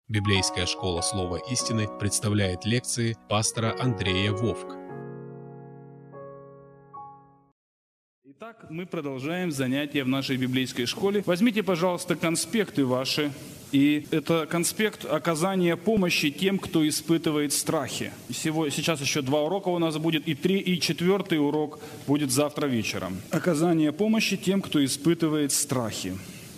Библейская школа Слова истины представляет лекции пастора Андрея Вовк. Итак, мы продолжаем занятия в нашей библейской школе. Возьмите, пожалуйста, конспекты ваши. И это конспект оказания помощи тем, кто испытывает страхи. Сейчас еще 2 урока у нас будет, и 3, и 4 урок будет завтра вечером. Оказание помощи тем, кто испытывает страхи.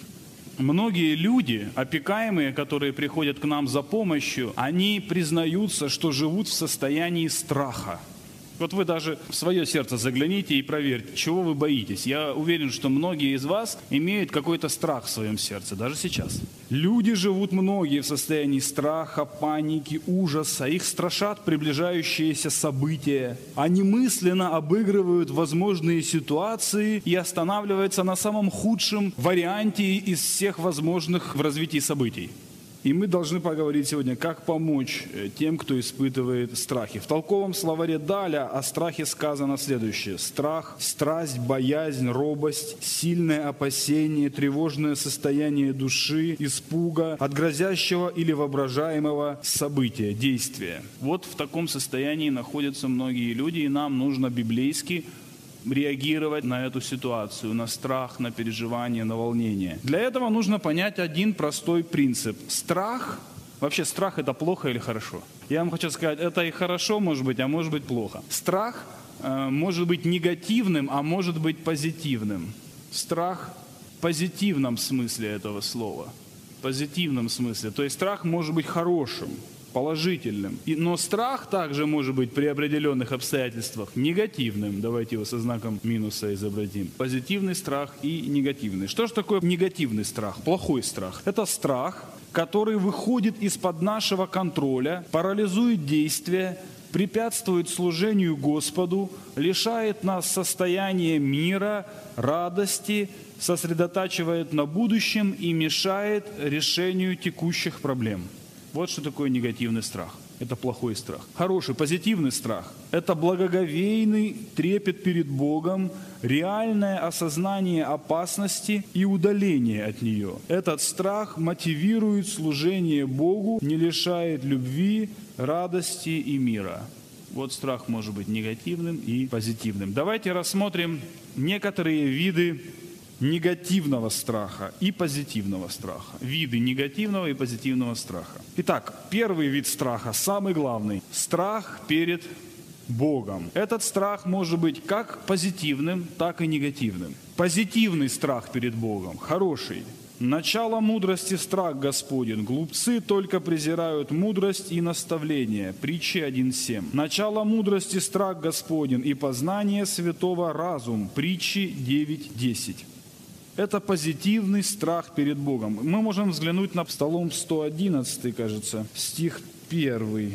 Многие люди, опекаемые, которые приходят к нам за помощью, они признаются, что живут в состоянии страха. Вот вы даже в свое сердце загляните и проверьте, чего вы боитесь. Я уверен, что многие из вас имеют какой-то страх в своем сердце, даже сейчас. Люди живут многие в состоянии страха, паники, ужаса. Их страшат приближающиеся события. Они мысленно обыгрывают возможные ситуации и останавливаются на самом худшем варианте из всех возможных в развитии событий. И мы должны поговорить сегодня, как помочь тем, кто испытывает страхи. В толковом словаре Даля о страхе сказано следующее. Страх, страсть, боязнь, робость, сильное опасение, тревожное состояние души, испуга от грозящего или воображаемого события, действия. Вот в таком состоянии находятся многие люди, и нам нужно библейски реагировать на эту ситуацию, на страх, на переживание, на волнение. Для этого нужно понять один простой принцип. Страх, вообще страх это плохо или хорошо? Я вам хочу сказать, это и хорошо может быть, а может быть плохо. Страх может быть негативным, а может быть позитивным. Страх в позитивном смысле этого слова. В позитивном смысле. То есть страх может быть хорошим, положительным. Но страх также может быть при определенных обстоятельствах негативным. Давайте его со знаком минуса изобразим. Позитивный страх и негативный. Что же такое негативный страх? Плохой страх. Это страх, который выходит из-под нашего контроля, парализует действия, препятствует служению Господу, лишает нас состояния мира, радости, сосредотачивает на будущем и мешает решению текущих проблем. Вот что такое негативный страх. Это плохой страх. Хороший, позитивный страх – это благоговейный трепет перед Богом, реальное осознание опасности и удаление от нее. Этот страх мотивирует служение Богу, не лишает любви, радости и мира. Вот страх может быть негативным и позитивным. Давайте рассмотрим некоторые виды негативного страха и позитивного страха. Виды негативного и позитивного страха. Итак, первый вид страха, самый главный. Страх перед Богом. Этот страх может быть как позитивным, так и негативным. Позитивный страх перед Богом, хороший. Начало мудрости страх Господень. Глупцы только презирают мудрость и наставление. Притчи 1.7. Начало мудрости страх Господень и познание святого разум. Притчи 9.10. Это позитивный страх перед Богом. Мы можем взглянуть на Псалом 111, кажется, стих 1,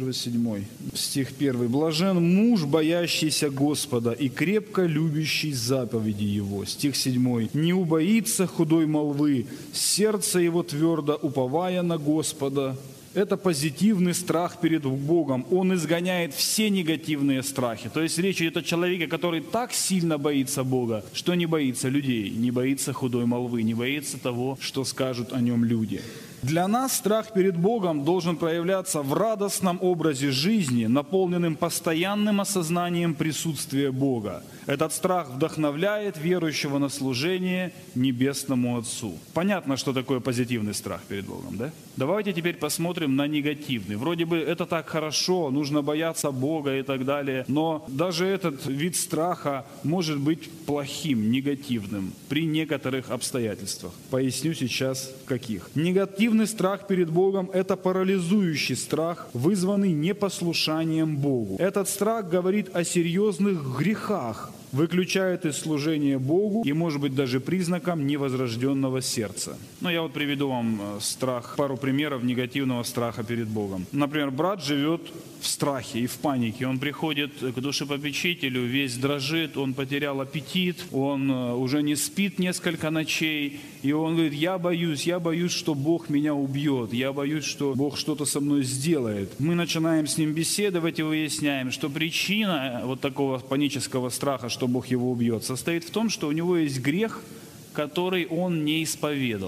7. Стих 1. «Блажен муж, боящийся Господа и крепко любящий заповеди Его». Стих 7. «Не убоится худой молвы, сердце его твердо уповая на Господа». Это позитивный страх перед Богом. Он изгоняет все негативные страхи. То есть речь идет о человеке, который так сильно боится Бога, что не боится людей, не боится худой молвы, не боится того, что скажут о нем люди. Для нас страх перед Богом должен проявляться в радостном образе жизни, наполненным постоянным осознанием присутствия Бога. Этот страх вдохновляет верующего на служение Небесному Отцу. Понятно, что такое позитивный страх перед Богом, да? Давайте теперь посмотрим на негативный. Вроде бы это так хорошо, нужно бояться Бога и так далее, но даже этот вид страха может быть плохим, негативным при некоторых обстоятельствах. Поясню сейчас, в каких. Негативный страх перед Богом – это парализующий страх, вызванный непослушанием Богу. Этот страх говорит о серьезных грехах, выключает из служения Богу и может быть даже признаком невозрожденного сердца. Я вот приведу вам пару примеров негативного страха перед Богом. Например, брат живет в страхе и в панике. Он приходит к душепопечителю, весь дрожит, он потерял аппетит, он уже не спит несколько ночей, и он говорит: я боюсь, что Бог меня убьет, я боюсь, что Бог что-то со мной сделает. Мы начинаем с ним беседовать и выясняем, что причина вот такого панического страха, что Бог его убьет, состоит в том, что у него есть грех, который он не исповедал.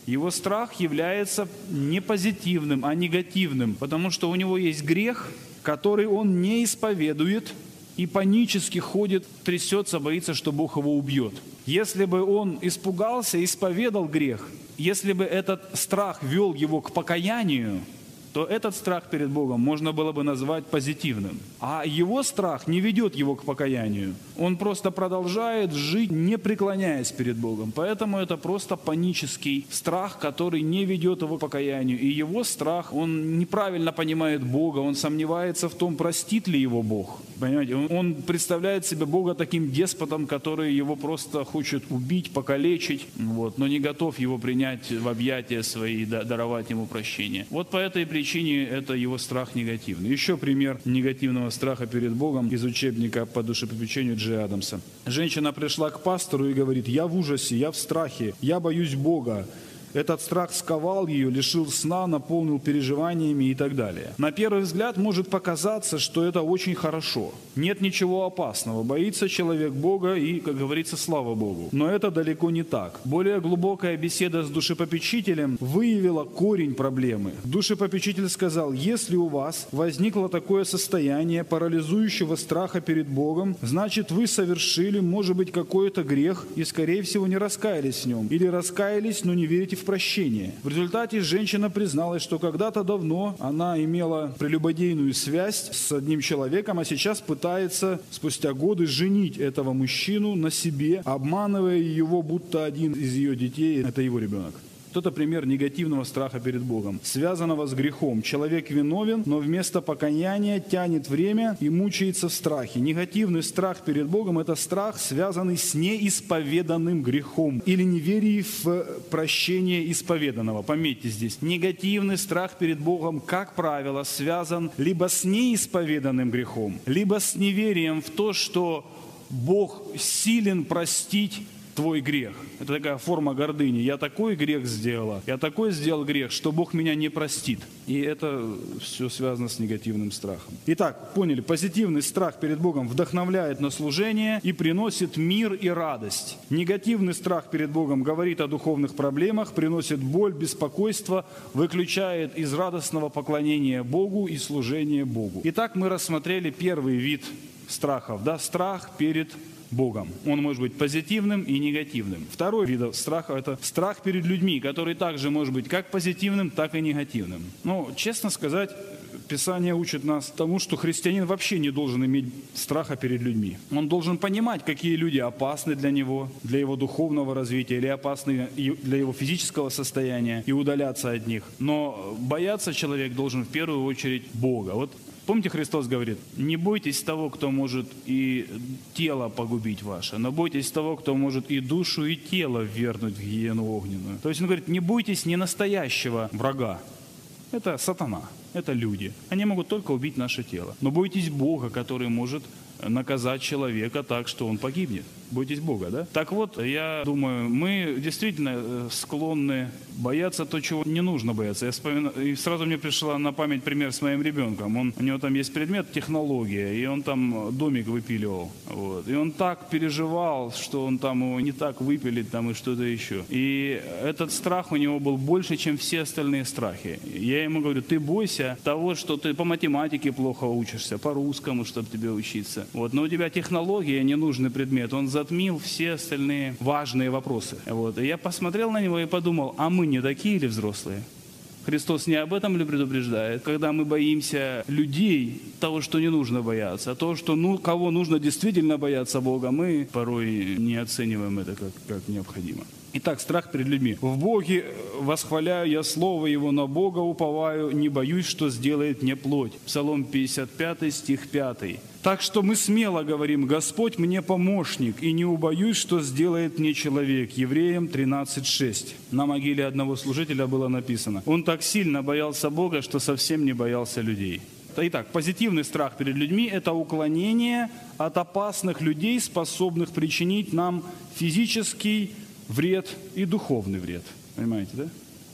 Его страх является не позитивным, а негативным, потому что у него есть грех, который он не исповедует, и панически ходит, трясется, боится, что Бог его убьет. Если бы он испугался, исповедал грех, если бы этот страх вел его к покаянию, то этот страх перед Богом можно было бы назвать позитивным. А его страх не ведет его к покаянию. Он просто продолжает жить, не преклоняясь перед Богом. Поэтому это просто панический страх, который не ведет его к покаянию. И его страх, он неправильно понимает Бога, он сомневается в том, простит ли его Бог. Понимаете? Он представляет себе Бога таким деспотом, который его просто хочет убить, покалечить, но не готов его принять в объятия свои, даровать ему прощение. Вот по этой причине это его страх негативный. Еще пример негативного страха перед Богом из учебника по душепопечению Джей Адамса. Женщина пришла к пастору и говорит: «Я в ужасе, я в страхе, я боюсь Бога». Этот страх сковал ее, лишил сна, наполнил переживаниями и так далее. На первый взгляд может показаться, что это очень хорошо. Нет ничего опасного. Боится человек Бога и, как говорится, слава Богу. Но это далеко не так. Более глубокая беседа с душепопечителем выявила корень проблемы. Душепопечитель сказал: если у вас возникло такое состояние парализующего страха перед Богом, значит, вы совершили, может быть, какой-то грех и, скорее всего, не раскаялись в нем. Или раскаялись, но не верите в прощение. В результате женщина призналась, что когда-то давно она имела прелюбодейную связь с одним человеком, а сейчас пытается спустя годы женить этого мужчину на себе, обманывая его, будто один из ее детей – это его ребенок. Это пример негативного страха перед Богом, связанного с грехом. Человек виновен, но вместо покаяния тянет время и мучается в страхе. Негативный страх перед Богом – это страх, связанный с неисповеданным грехом или неверием в прощение исповеданного. Пометьте здесь, негативный страх перед Богом, как правило, связан либо с неисповеданным грехом, либо с неверием в то, что Бог силен простить твой грех. Это такая форма гордыни. Я такой грех сделала, я такой сделал грех, что Бог меня не простит. И это все связано с негативным страхом. Итак, поняли, позитивный страх перед Богом вдохновляет на служение и приносит мир и радость. Негативный страх перед Богом говорит о духовных проблемах, приносит боль, беспокойство, выключает из радостного поклонения Богу и служения Богу. Итак, мы рассмотрели первый вид страхов, страх перед Богом. Он может быть позитивным и негативным. Второй вид страха – это страх перед людьми, который также может быть как позитивным, так и негативным. Но, честно сказать, Писание учит нас тому, что христианин вообще не должен иметь страха перед людьми. Он должен понимать, какие люди опасны для него, для его духовного развития, или опасны для его физического состояния, и удаляться от них. Но бояться человек должен в первую очередь Бога. Вот помните, Христос говорит: не бойтесь того, кто может и тело погубить ваше, но бойтесь того, кто может и душу, и тело ввергнуть в гиену огненную. То есть он говорит: не бойтесь не настоящего врага. Это сатана, это люди. Они могут только убить наше тело. Но бойтесь Бога, который может наказать человека так, что он погибнет. Бойтесь Бога, да? Так вот, я думаю, мы действительно склонны бояться то, чего не нужно бояться. Я вспоминаю, и сразу мне пришла на память пример с моим ребенком. У него там есть предмет технология, и он там домик выпиливал. И он так переживал, что он там его не так выпилит, там и что-то еще. И этот страх у него был больше, чем все остальные страхи. Я ему говорю: ты бойся того, что ты по математике плохо учишься, по русскому, чтобы тебе учиться. Но у тебя технология, ненужный предмет, он затмил все остальные важные вопросы. И я посмотрел на него и подумал: а мы не такие ли взрослые? Христос не об этом ли предупреждает? Когда мы боимся людей, того, что не нужно бояться, а то, что кого нужно действительно бояться Бога, мы порой не оцениваем это как необходимо. Итак, страх перед людьми. В Боге восхваляю я слово Его, на Бога уповаю, не боюсь, что сделает мне плоть. Псалом 55, стих 5. Так что мы смело говорим: Господь мне помощник, и не убоюсь, что сделает мне человек. Евреям 13:6. На могиле одного служителя было написано: он так сильно боялся Бога, что совсем не боялся людей. Итак, позитивный страх перед людьми – это уклонение от опасных людей, способных причинить нам физический вред и духовный вред. Понимаете, да?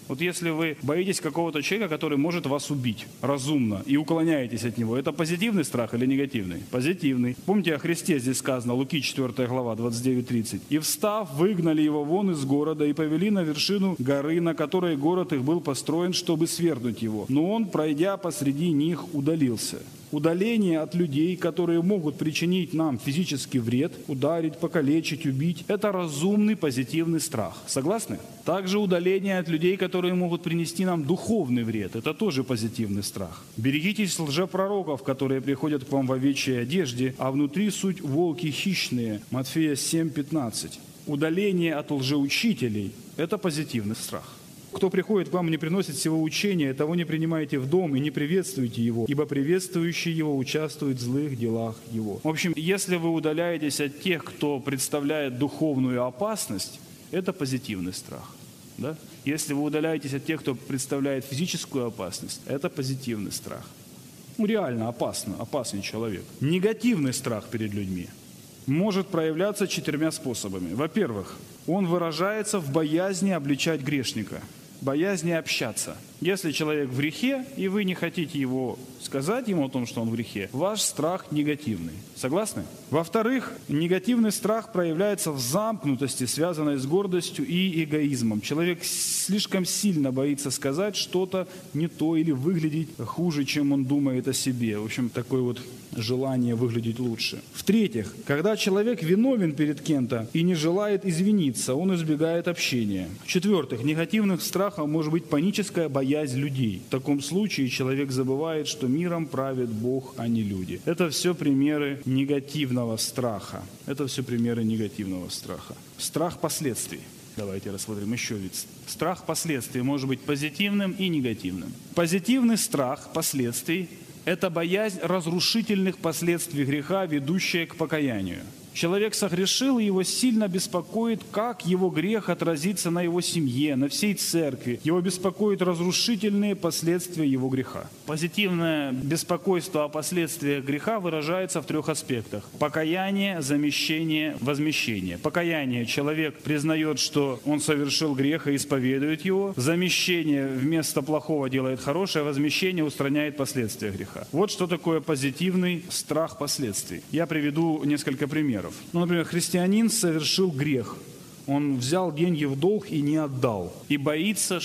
Вот если вы боитесь какого-то человека, который может вас убить разумно, и уклоняетесь от него, это позитивный страх или негативный? Позитивный. Помните, о Христе здесь сказано, Луки 4 глава, 29-30. «И встав, выгнали его вон из города и повели на вершину горы, на которой город их был построен, чтобы свергнуть его. Но он, пройдя посреди них, удалился». Удаление от людей, которые могут причинить нам физический вред, ударить, покалечить, убить, это разумный позитивный страх. Согласны? Также удаление от людей, которые могут принести нам духовный вред, это тоже позитивный страх. Берегитесь лжепророков, которые приходят к вам в овечьей одежде, а внутри суть волки хищные. Матфея 7:15. Удаление от лжеучителей – это позитивный страх. Кто приходит к вам и не приносит всего учения, того не принимайте в дом и не приветствуйте его, ибо приветствующий его участвует в злых делах его. В общем, если вы удаляетесь от тех, кто представляет духовную опасность, это позитивный страх. Да? Если вы удаляетесь от тех, кто представляет физическую опасность, это позитивный страх. Реально опасный человек. Негативный страх перед людьми может проявляться 4 способами. Во-первых, он выражается в боязни обличать грешника, боязни общаться. Если человек в грехе, и вы не хотите сказать ему о том, что он в грехе, ваш страх негативный. Согласны? Во-вторых, негативный страх проявляется в замкнутости, связанной с гордостью и эгоизмом. Человек слишком сильно боится сказать что-то не то или выглядеть хуже, чем он думает о себе. В общем, такое вот желание выглядеть лучше. В-третьих, когда человек виновен перед кем-то и не желает извиниться, он избегает общения. В-четвертых, негативным страхом может быть паническая боязнь людей. В таком случае человек забывает, что миром правит Бог, а не люди. Это все примеры негативного страха. Страх последствий. Давайте рассмотрим еще вид. Страх последствий может быть позитивным и негативным. Позитивный страх последствий – это боязнь разрушительных последствий греха, ведущая к покаянию. Человек согрешил, и его сильно беспокоит, как его грех отразится на его семье, на всей церкви. Его беспокоят разрушительные последствия его греха. Позитивное беспокойство о последствиях греха выражается в 3 аспектах. Покаяние, замещение, возмещение. Покаяние. Человек признает, что он совершил грех и исповедует его. Замещение вместо плохого делает хорошее, возмещение устраняет последствия греха. Вот что такое позитивный страх последствий. Я приведу несколько примеров. Например, христианин совершил грех. Он взял деньги в долг и не отдал. И боится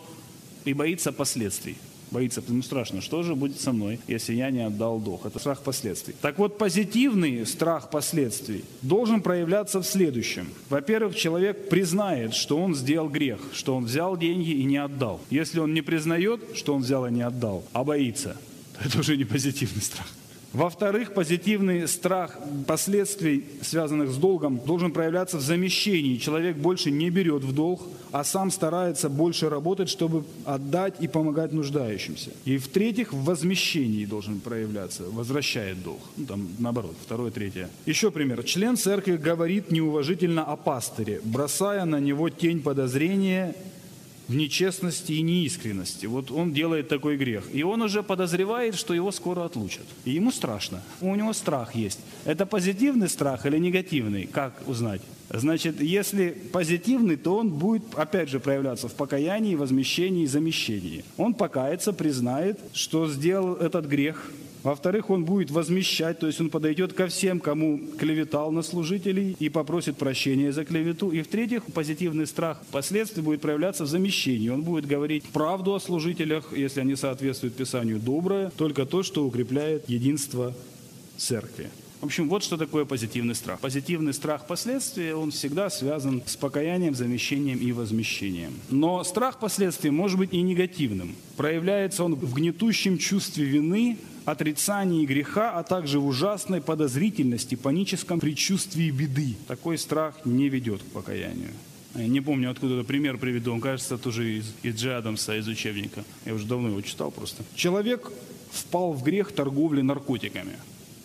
последствий. Боится, потому страшно, что же будет со мной, если я не отдал долг. Это страх последствий. Так вот, позитивный страх последствий должен проявляться в следующем. Во-первых, человек признает, что он сделал грех, что он взял деньги и не отдал. Если он не признает, что он взял и не отдал, а боится, то это уже не позитивный страх. Во-вторых, позитивный страх последствий, связанных с долгом, должен проявляться в замещении. Человек больше не берет в долг, а сам старается больше работать, чтобы отдать и помогать нуждающимся. И в-третьих, в возмещении должен проявляться, возвращает долг. Наоборот, 2, 3. Еще пример. Член церкви говорит неуважительно о пастыре, бросая на него тень подозрения в нечестности и неискренности. Вот он делает такой грех. И он уже подозревает, что его скоро отлучат. И ему страшно. У него страх есть. Это позитивный страх или негативный? Как узнать? Значит, если позитивный, то он будет, опять же, проявляться в покаянии, возмещении и замещении. Он покается, признает, что сделал этот грех. Во-вторых, он будет возмещать, то есть он подойдет ко всем, кому клеветал на служителей, и попросит прощения за клевету. И в-третьих, позитивный страх впоследствии будет проявляться в замещении. Он будет говорить правду о служителях, если они соответствуют Писанию, доброе, только то, что укрепляет единство церкви. В общем, вот что такое позитивный страх. Позитивный страх последствий, он всегда связан с покаянием, замещением и возмещением. Но страх последствий может быть и негативным. Проявляется он в гнетущем чувстве вины, отрицании греха, а также в ужасной подозрительности, паническом предчувствии беды. Такой страх не ведет к покаянию. Я не помню, откуда этот пример приведу. Он, кажется, тоже из Джей Адамса, из учебника. Я уже давно его читал просто. Человек впал в грех торговли наркотиками.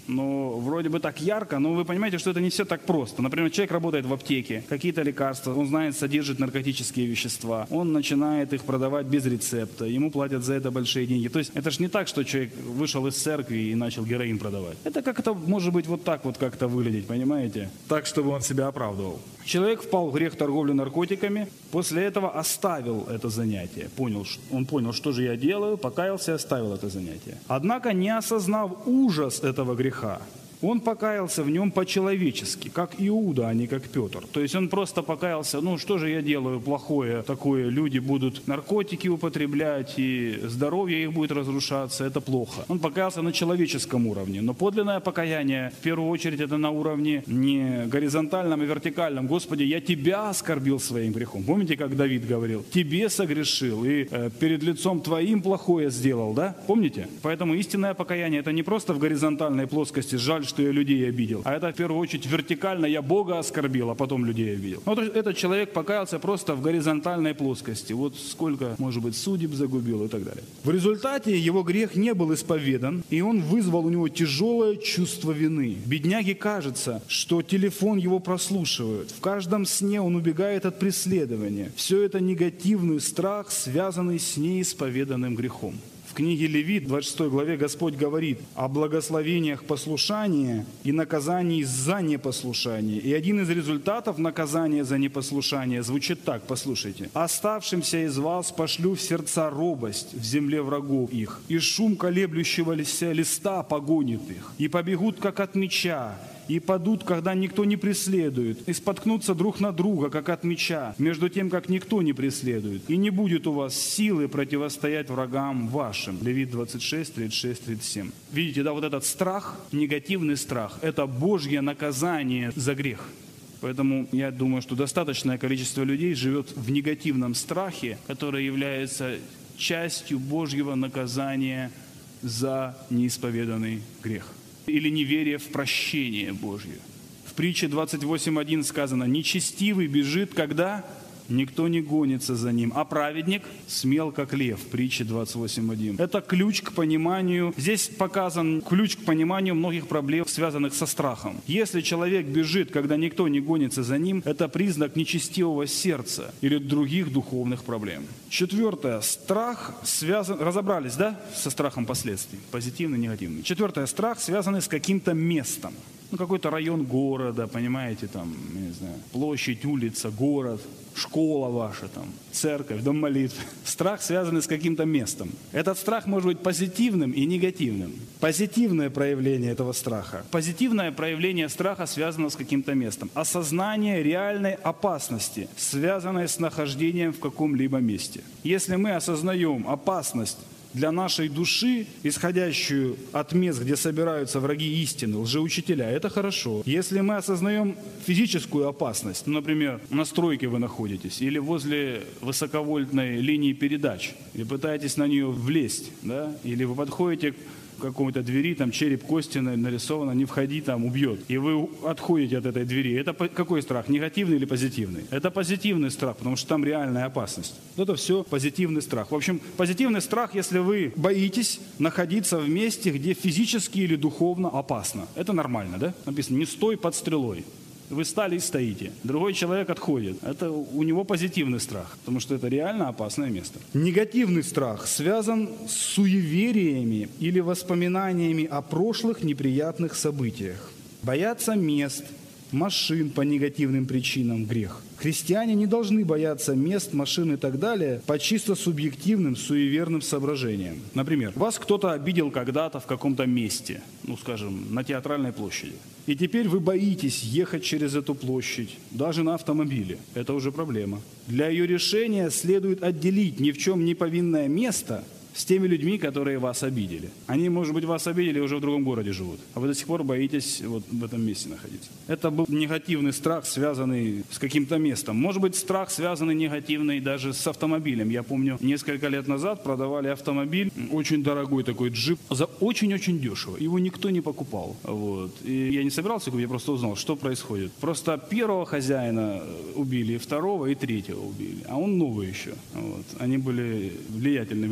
но вроде бы так ярко, но вы понимаете, что это не все так просто. Например, человек работает в аптеке, какие-то лекарства, он знает, содержит наркотические вещества, он начинает их продавать без рецепта, ему платят за это большие деньги. То есть это же не так, что человек вышел из церкви и начал героин продавать. Это как это может быть вот так вот как-то выглядеть, понимаете? Так, чтобы он себя оправдывал. Человек впал в грех торговли наркотиками, после этого оставил это занятие. Он понял, что же я делаю, покаялся и оставил это занятие. Однако, не осознав ужас этого греха, он покаялся в нем по-человечески, как Иуда, а не как Петр. То есть он просто покаялся, что же я делаю плохое такое, люди будут наркотики употреблять, и здоровье их будет разрушаться, это плохо. Он покаялся на человеческом уровне, но подлинное покаяние, в первую очередь, это на уровне не горизонтальном, а вертикальном. Господи, я тебя оскорбил своим грехом. Помните, как Давид говорил? Тебе согрешил, и перед лицом твоим плохое сделал, да? Помните? Поэтому истинное покаяние, это не просто в горизонтальной плоскости, жаль, что я людей обидел. А это в первую очередь вертикально, я Бога оскорбил, а потом людей обидел. Вот этот человек покаялся просто в горизонтальной плоскости. Вот сколько, может быть, судеб загубил и так далее. В результате его грех не был исповедан, и он вызвал у него тяжелое чувство вины. Бедняге кажется, что телефон его прослушивают. В каждом сне он убегает от преследования. Все это негативный страх, связанный с неисповеданным грехом. В книге Левит, 26 главе, Господь говорит о благословениях послушания и наказании за непослушание. И один из результатов наказания за непослушание звучит так, послушайте. «Оставшимся из вас пошлю в сердца робость в земле врагов их, и шум колеблющегося листа погонит их, и побегут, как от меча, и падут, когда никто не преследует, и споткнутся друг на друга, как от меча, между тем, как никто не преследует. И не будет у вас силы противостоять врагам вашим». Левит 26, 36, 37. Видите, да, вот этот страх, негативный страх, это Божье наказание за грех. Поэтому я думаю, что достаточное количество людей живет в негативном страхе, который является частью Божьего наказания за неисповеданный грех. Или неверие в прощение Божье. В притче 28.1 сказано: «Нечестивый бежит, когда никто не гонится за ним, а праведник смел, как лев». В притче 28.1. Это ключ к пониманию. Здесь показан ключ к пониманию многих проблем, связанных со страхом. Если человек бежит, когда никто не гонится за ним, это признак нечестивого сердца или других духовных проблем. Четвертое. Страх связан... Разобрались, да, со страхом последствий? Позитивный, негативный. Четвертое. Страх, связанный с каким-то местом. Какой-то район города, понимаете, там, я не знаю, площадь, улица, город, школа ваша, там, церковь, дом молитвы. Страх, связанный с каким-то местом. Этот страх может быть позитивным и негативным. Позитивное проявление этого страха. Позитивное проявление страха связано с каким-то местом. Осознание реальной опасности, связанной с нахождением в каком-либо месте. Если мы осознаем опасность для нашей души, исходящую от мест, где собираются враги истины, лжеучителя, это хорошо. Если мы осознаем физическую опасность, например, на стройке вы находитесь, или возле высоковольтной линии передач, и пытаетесь на нее влезть, да? Или вы подходите к какой-то двери, там череп кости нарисовано, не входи, там убьет. И вы отходите от этой двери. Это какой страх? Негативный или позитивный? Это позитивный страх, потому что там реальная опасность. Это все позитивный страх. В общем, позитивный страх, если вы боитесь находиться в месте, где физически или духовно опасно. Это нормально, да? Написано: «Не стой под стрелой». Вы стали и стоите. Другой человек отходит. Это у него позитивный страх, потому что это реально опасное место. Негативный страх связан с суевериями или воспоминаниями о прошлых неприятных событиях. Бояться мест, машин по негативным причинам – грех. Христиане не должны бояться мест, машин и так далее по чисто субъективным, суеверным соображениям. Например, вас кто-то обидел когда-то в каком-то месте, скажем, на Театральной площади. И теперь вы боитесь ехать через эту площадь, даже на автомобиле. Это уже проблема. Для ее решения следует отделить ни в чем не повинное место с теми людьми, которые вас обидели. Они, может быть, вас обидели и уже в другом городе живут, а вы до сих пор боитесь вот в этом месте находиться. Это был негативный страх, связанный с каким-то местом. Может быть, страх, связанный негативный даже с автомобилем. Я помню, несколько лет назад продавали автомобиль, очень дорогой такой джип, за очень-очень дешево. Его никто не покупал. Вот. И я не собирался купить, я просто узнал, что происходит. Просто первого хозяина убили, второго и третьего убили. А он новый еще. Вот. Они были влиятельными людьми, это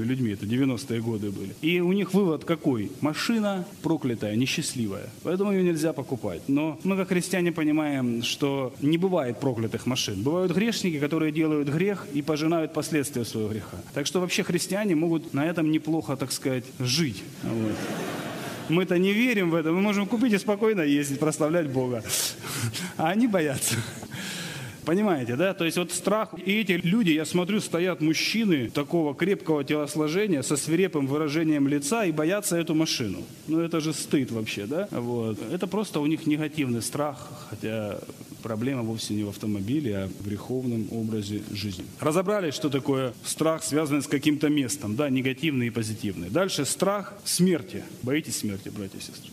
в 90-е годы были. И у них вывод какой? Машина проклятая, несчастливая. Поэтому ее нельзя покупать. Но мы, как христиане, понимаем, что не бывает проклятых машин. Бывают грешники, которые делают грех и пожинают последствия своего греха. Так что вообще христиане могут на этом неплохо, так сказать, жить. Вот. Мы-то не верим в это. Мы можем купить и спокойно ездить, прославлять Бога. А они боятся. Понимаете, да? То есть вот страх. И эти люди, я смотрю, стоят мужчины такого крепкого телосложения со свирепым выражением лица и боятся эту машину. Ну это же стыд вообще, да? Вот. Это просто у них негативный страх, хотя проблема вовсе не в автомобиле, а в греховном образе жизни. Разобрались, что такое страх, связанный с каким-то местом, да, негативный и позитивный. Дальше страх смерти. Боитесь смерти, братья и сестры?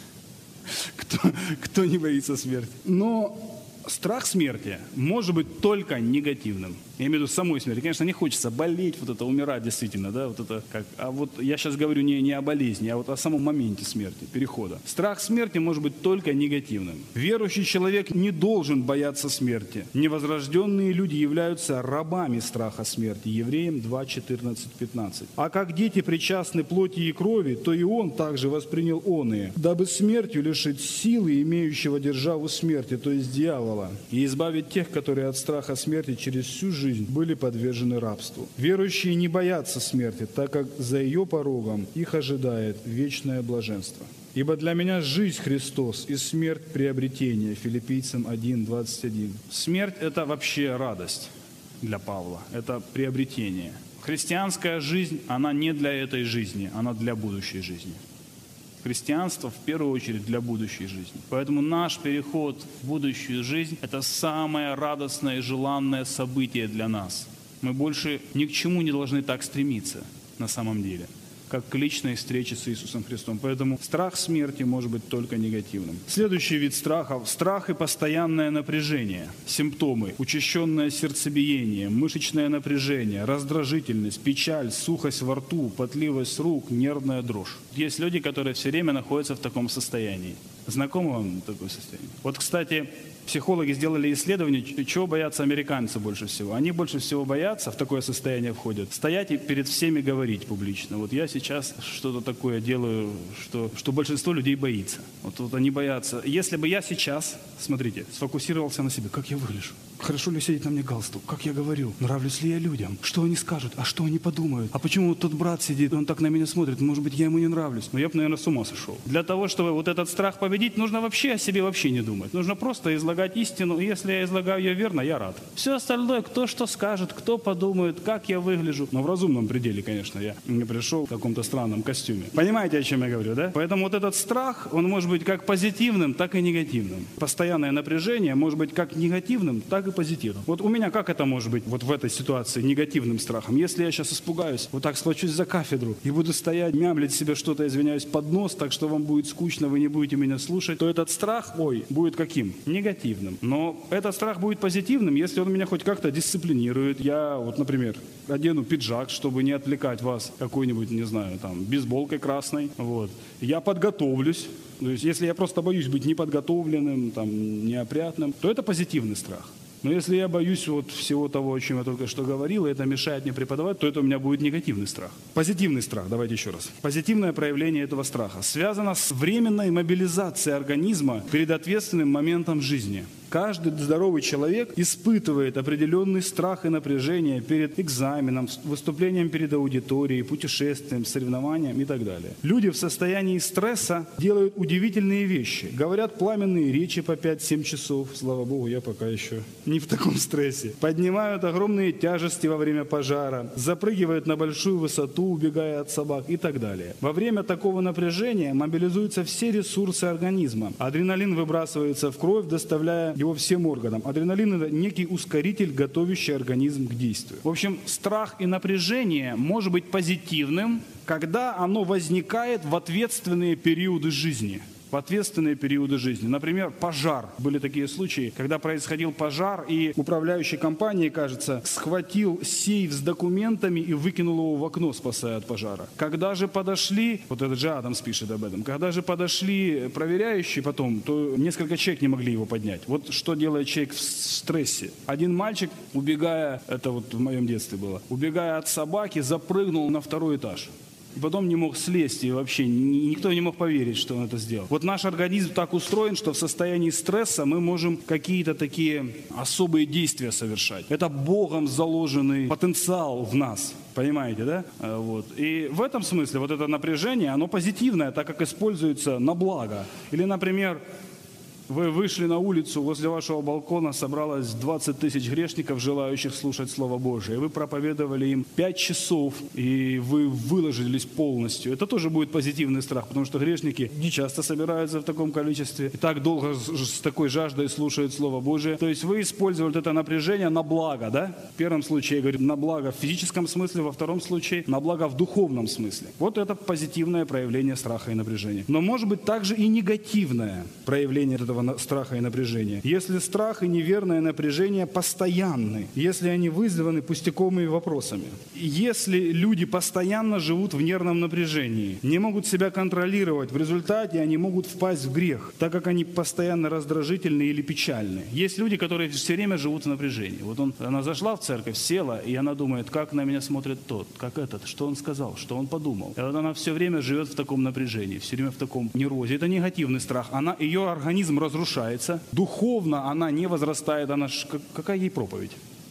Кто не боится смерти? Но страх смерти может быть только негативным. Я имею в виду самой смерти. Конечно, не хочется болеть, вот это, умирать действительно, да, вот это как. А вот я сейчас говорю не о болезни, а вот о самом моменте смерти, перехода. Страх смерти может быть только негативным. Верующий человек не должен бояться смерти. Невозрожденные люди являются рабами страха смерти. Евреям 2, 14, 15. А как дети причастны плоти и крови, то и он также воспринял оные, дабы смертью лишить силы, имеющего державу смерти, то есть дьявола, и избавить тех, которые от страха смерти через всю жизнь были подвержены рабству. Верующие не боятся смерти, так как за ее порогом их ожидает вечное блаженство. Ибо для меня жизнь Христос и смерть приобретение. Филиппийцам 1:21. Смерть – это вообще радость для Павла, это приобретение. Христианская жизнь, она не для этой жизни, она для будущей жизни. Христианство в первую очередь для будущей жизни. Поэтому наш переход в будущую жизнь – это самое радостное и желанное событие для нас. Мы больше ни к чему не должны так стремиться на самом деле, как к личной встрече с Иисусом Христом. Поэтому страх смерти может быть только негативным. Следующий вид страхов – страх и постоянное напряжение. Симптомы – учащенное сердцебиение, мышечное напряжение, раздражительность, печаль, сухость во рту, потливость рук, нервная дрожь. Есть люди, которые все время находятся в таком состоянии. Знакомо вам такое состояние? Вот, кстати, психологи сделали исследование, чего боятся американцы больше всего. Они больше всего боятся, в такое состояние входят, стоять и перед всеми говорить публично. Вот я сейчас что-то такое делаю, что большинство людей боится. Вот они боятся. Если бы я сейчас, смотрите, сфокусировался на себе, как я выгляжу, хорошо ли сидит на мне галстук, как я говорю, нравлюсь ли я людям, что они скажут, а что они подумают, а почему вот тот брат сидит, он так на меня смотрит, может быть, я ему не нравлюсь. Но я бы, наверное, с ума сошел. Для того, чтобы вот этот страх победить, нужно вообще о себе вообще не думать. Нужно просто излагать истину, и если я излагаю ее верно, я рад. Все остальное, кто что скажет, кто подумает, как я выгляжу. Но в разумном пределе, конечно, я не пришел в каком-то странном костюме. Понимаете, о чем я говорю, да? Поэтому вот этот страх, он может быть как позитивным, так и негативным. Постоянное напряжение может быть как негативным, так и позитивным. Вот у меня как это может быть вот в этой ситуации негативным страхом? Если я сейчас испугаюсь, вот так схвачусь за кафедру и буду стоять, мямлить себе что-то, извиняюсь, под нос, так что вам будет скучно, вы не будете меня слушать, то этот страх, будет каким? Негативным. Но этот страх будет позитивным, если он меня хоть как-то дисциплинирует. Я вот, например, одену пиджак, чтобы не отвлекать вас какой-нибудь, не знаю, там, бейсболкой красной. Вот. Я подготовлюсь. То есть, если я просто боюсь быть неподготовленным, там, неопрятным, то это позитивный страх. Но если я боюсь вот всего того, о чем я только что говорил, и это мешает мне преподавать, то это у меня будет негативный страх. Позитивный страх, давайте еще раз. Позитивное проявление этого страха связано с временной мобилизацией организма перед ответственным моментом жизни. Каждый здоровый человек испытывает определенный страх и напряжение перед экзаменом, выступлением перед аудиторией, путешествием, соревнованием и так далее. Люди в состоянии стресса делают удивительные вещи. Говорят пламенные речи по 5-7 часов. Слава Богу, я пока еще не в таком стрессе. Поднимают огромные тяжести во время пожара, запрыгивают на большую высоту, убегая от собак и так далее. Во время такого напряжения мобилизуются все ресурсы организма. Адреналин выбрасывается в кровь, доставляя его всем органам. Адреналин – это некий ускоритель, готовящий организм к действию. В общем, страх и напряжение может быть позитивным, когда оно возникает в ответственные периоды жизни. в ответственные периоды жизни. Например, пожар. Были такие случаи, когда происходил пожар, и управляющий компанией, кажется, схватил сейф с документами и выкинул его в окно, спасая от пожара. Когда же подошли, вот это Дж. Адамс пишет об этом, когда же подошли проверяющие потом, то несколько человек не могли его поднять. Вот что делает человек в стрессе. Один мальчик, убегая, это вот в моем детстве было, убегая от собаки, запрыгнул на 2-й этаж. И потом не мог слезть, и вообще никто не мог поверить, что он это сделал. Вот наш организм так устроен, что в состоянии стресса мы можем какие-то такие особые действия совершать. Это Богом заложенный потенциал в нас. Понимаете, да? Вот. И в этом смысле вот это напряжение, оно позитивное, так как используется на благо. Или, например, вы вышли на улицу, возле вашего балкона собралось 20 тысяч грешников, желающих слушать Слово Божие. И вы проповедовали им 5 часов, и вы выложились полностью. Это тоже будет позитивный страх, потому что грешники не часто собираются в таком количестве, и так долго с такой жаждой слушают Слово Божие. То есть вы использовали это напряжение на благо, да? В первом случае, я говорю, на благо в физическом смысле, во втором случае, на благо в духовном смысле. Вот это позитивное проявление страха и напряжения. Но может быть также и негативное проявление этого страха и напряжения. Если страх и неверное напряжение постоянны, если они вызваны пустяковыми вопросами, если люди постоянно живут в нервном напряжении, не могут себя контролировать, в результате они могут впасть в грех, так как они постоянно раздражительны или печальны. Есть люди, которые все время живут в напряжении. Вот она зашла в церковь, села, и она думает, как на меня смотрит тот, как этот, что он сказал, что он подумал. И вот она все время живет в таком напряжении, все время в таком неврозе. Это негативный страх. Ее организм разрушается. Духовно она не возрастает. Какая ей проповедь?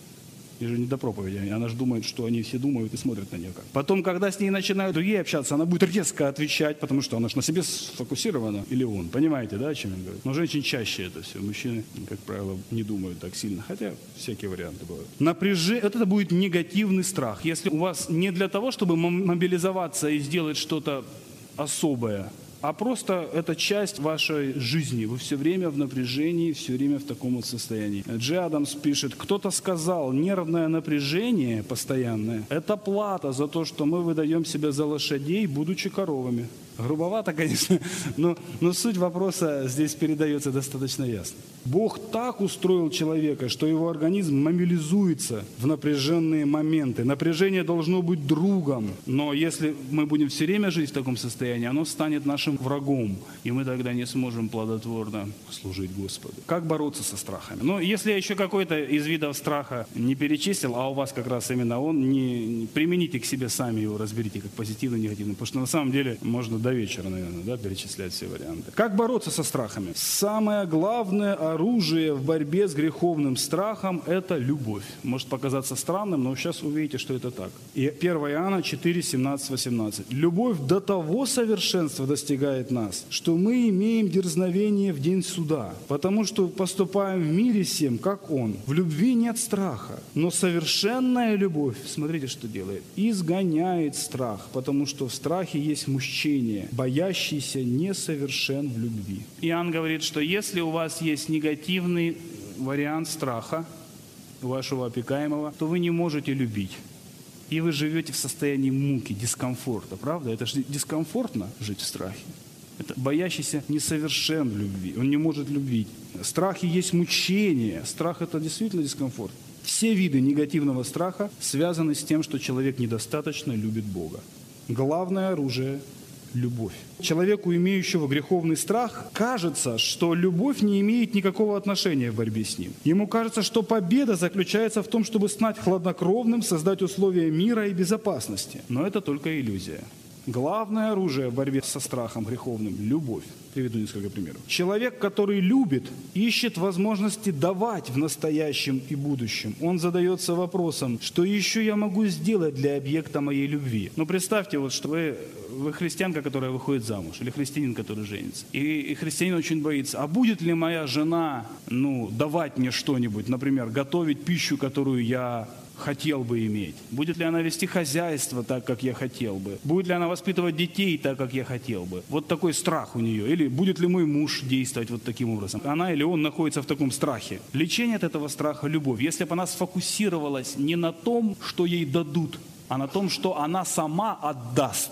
Ей же не до проповеди. Она же думает, что они все думают и смотрят на нее как. Потом, когда с ней начинают другие общаться, она будет резко отвечать, потому что она же на себе сфокусирована. Или он. Понимаете, да, о чем я говорю? Но женщин чаще это все. Мужчины, как правило, не думают так сильно. Хотя всякие варианты бывают. Напряжение. Это будет негативный страх. Если у вас не для того, чтобы мобилизоваться и сделать что-то особое, а просто это часть вашей жизни. Вы все время в напряжении, все время в таком вот состоянии. Дж. Адамс пишет, кто-то сказал, нервное напряжение постоянное – это плата за то, что мы выдаем себя за лошадей, будучи коровами. Грубовато, конечно, но суть вопроса здесь передается достаточно ясно. Бог так устроил человека, что его организм мобилизуется в напряженные моменты. Напряжение должно быть другом, но если мы будем все время жить в таком состоянии, оно станет нашим врагом, и мы тогда не сможем плодотворно служить Господу. Как бороться со страхами? Ну, если я еще какой-то из видов страха не перечислил, а у вас как раз именно он, не примените к себе сами его, разберите как позитивный, негативный, потому что на самом деле можно до вечера, наверное, да, перечислять все варианты. Как бороться со страхами? Самое главное оружие в борьбе с греховным страхом – это любовь. Может показаться странным, но сейчас увидите, что это так. И 1 Иоанна 4, 17, 18. «Любовь до того совершенства достигает нас, что мы имеем дерзновение в день суда, потому что поступаем в мире сем, как Он. В любви нет страха, но совершенная любовь, смотрите, что делает, изгоняет страх, потому что в страхе есть мучение, боящийся несовершен в любви». Иоанн говорит, что если у вас есть негативный вариант страха у вашего опекаемого, то вы не можете любить. И вы живете в состоянии муки, дискомфорта. Правда? Это же дискомфортно жить в страхе. Это боящийся несовершен в любви. Он не может любить. В страхе есть мучение. Страх – это действительно дискомфорт. Все виды негативного страха связаны с тем, что человек недостаточно любит Бога. Главное оружие – любовь. Человеку, имеющему греховный страх, кажется, что любовь не имеет никакого отношения в борьбе с ним. Ему кажется, что победа заключается в том, чтобы стать хладнокровным, создать условия мира и безопасности. Но это только иллюзия. Главное оружие в борьбе со страхом греховным – любовь. Приведу несколько примеров. Человек, который любит, ищет возможности давать в настоящем и будущем. Он задается вопросом, что еще я могу сделать для объекта моей любви. Но представьте, вот, что вы христианка, которая выходит замуж, или христианин, который женится. И христианин очень боится, а будет ли моя жена давать мне что-нибудь, например, готовить пищу, которую я хотел бы иметь? Будет ли она вести хозяйство так, как я хотел бы? Будет ли она воспитывать детей так, как я хотел бы? Вот такой страх у нее. Или будет ли мой муж действовать вот таким образом? Она или он находится в таком страхе. Лечение от этого страха – любовь. Если бы она сфокусировалась не на том, что ей дадут, а на том, что она сама отдаст,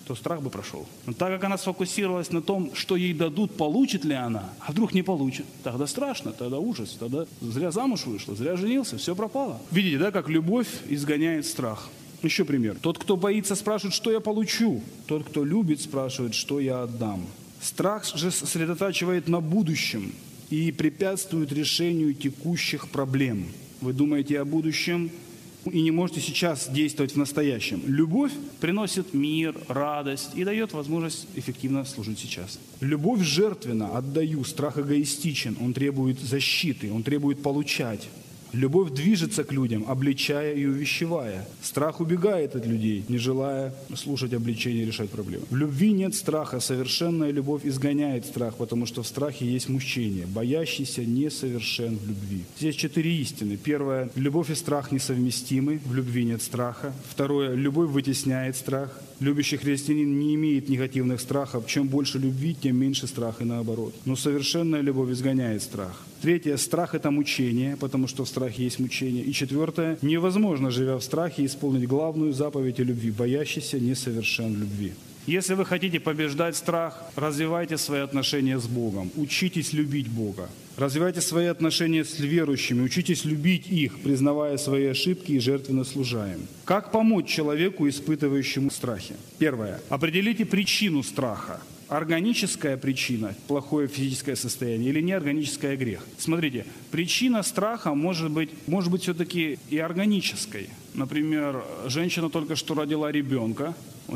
то страх бы прошел. Но так как она сфокусировалась на том, что ей дадут, получит ли она, а вдруг не получит, тогда страшно, тогда ужас, тогда зря замуж вышла, зря женился, все пропало. Видите, да, как любовь изгоняет страх. Еще пример. Тот, кто боится, спрашивает, что я получу. Тот, кто любит, спрашивает, что я отдам. Страх же сосредотачивает на будущем и препятствует решению текущих проблем. Вы думаете о будущем и не можете сейчас действовать в настоящем. Любовь приносит мир, радость и дает возможность эффективно служить сейчас. Любовь жертвенна, отдаю, страх эгоистичен, он требует защиты, он требует получать. Любовь движется к людям, обличая и увещевая. Страх убегает от людей, не желая слушать обличения и решать проблемы. В любви нет страха, совершенная любовь изгоняет страх, потому что в страхе есть мучение. Боящийся несовершен в любви. Здесь 4 истины. Первое, любовь и страх несовместимы, в любви нет страха. Второе, любовь вытесняет страх. Любящий христианин не имеет негативных страхов. Чем больше любви, тем меньше страха и наоборот. Но совершенная любовь изгоняет страх. Третье, страх – это мучение, потому что в страхе есть мучение. И четвертое, невозможно, живя в страхе, исполнить главную заповедь о любви. Боящийся несовершен в любви. Если вы хотите побеждать страх, развивайте свои отношения с Богом, учитесь любить Бога. Развивайте свои отношения с верующими, учитесь любить их, признавая свои ошибки и жертвенно служа им. Как помочь человеку, испытывающему страхи? Первое. Определите причину страха. Органическая причина – плохое физическое состояние или неорганическая – грех. Смотрите, причина страха может быть все-таки и органической. Например, женщина только что родила ребенка, у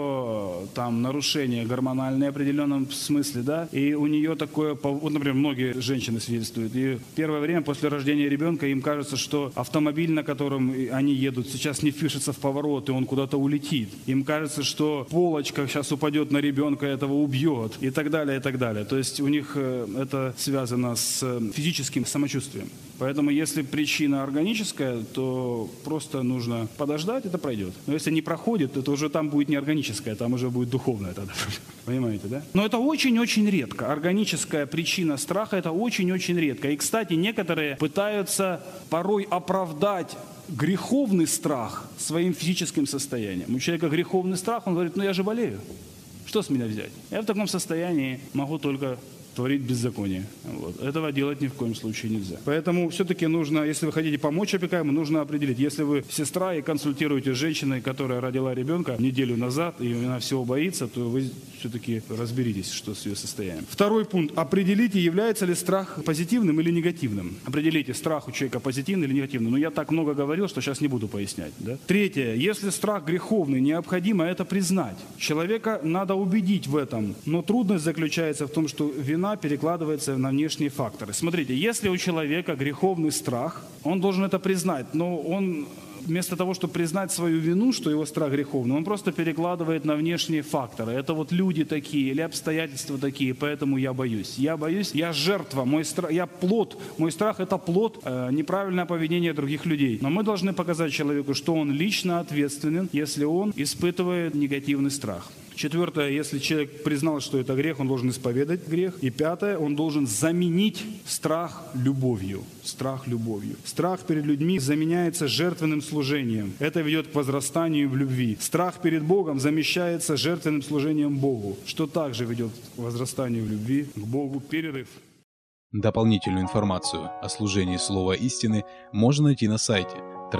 нее там нарушение гормональное в определенном смысле, да, и у нее такое, вот, например, многие женщины свидетельствуют, и первое время после рождения ребенка им кажется, что автомобиль, на котором они едут, сейчас не впишется в поворот, и он куда-то улетит. Им кажется, что полочка сейчас упадет на ребенка, этого убьет, и так далее, и так далее. То есть у них это связано с физическим самочувствием. Поэтому если причина органическая, то просто нужно подождать, это пройдет. Но если не проходит, то уже там будет не органическая, там уже будет духовная тогда. Понимаете, да? Но это очень-очень редко. Органическая причина страха – это очень-очень редко. И, кстати, некоторые пытаются порой оправдать греховный страх своим физическим состоянием. У человека греховный страх, он говорит, я же болею. Что с меня взять? Я в таком состоянии могу только творить беззаконие. Вот. Этого делать ни в коем случае нельзя. Поэтому все-таки нужно, если вы хотите помочь опекаемому, нужно определить. Если вы сестра и консультируете с женщиной, которая родила ребенка неделю назад, и она всего боится, то вы все-таки разберитесь, что с ее состоянием. Второй пункт. Определите, является ли страх позитивным или негативным. Определите, страх у человека позитивный или негативный. Но я так много говорил, что сейчас не буду пояснять. Да? Третье. Если страх греховный, необходимо это признать. Человека надо убедить в этом. Но трудность заключается в том, что вина перекладывается на внешние факторы. Смотрите, если у человека греховный страх, он должен это признать, но он вместо того, чтобы признать свою вину, что его страх греховный, он просто перекладывает на внешние факторы. Это вот люди такие или обстоятельства такие, поэтому я боюсь. Я боюсь, я жертва, мой страх, я плод, мой страх – это плод неправильного поведения других людей. Но мы должны показать человеку, что он лично ответственен, если он испытывает негативный страх. Четвертое, если человек признал, что это грех, он должен исповедать грех. И пятое, он должен заменить страх любовью. Страх любовью. Страх перед людьми заменяется жертвенным служением. Это ведет к возрастанию в любви. Страх перед Богом замещается жертвенным служением Богу, что также ведет к возрастанию в любви к Богу. Перерыв. Дополнительную информацию о служении Слова Истины можно найти на сайте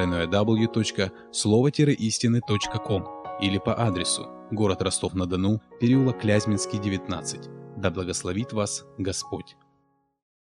www.slovo-истины.com или по адресу город Ростов-на-Дону, переулок Клязьминский, 19. Да благословит вас Господь.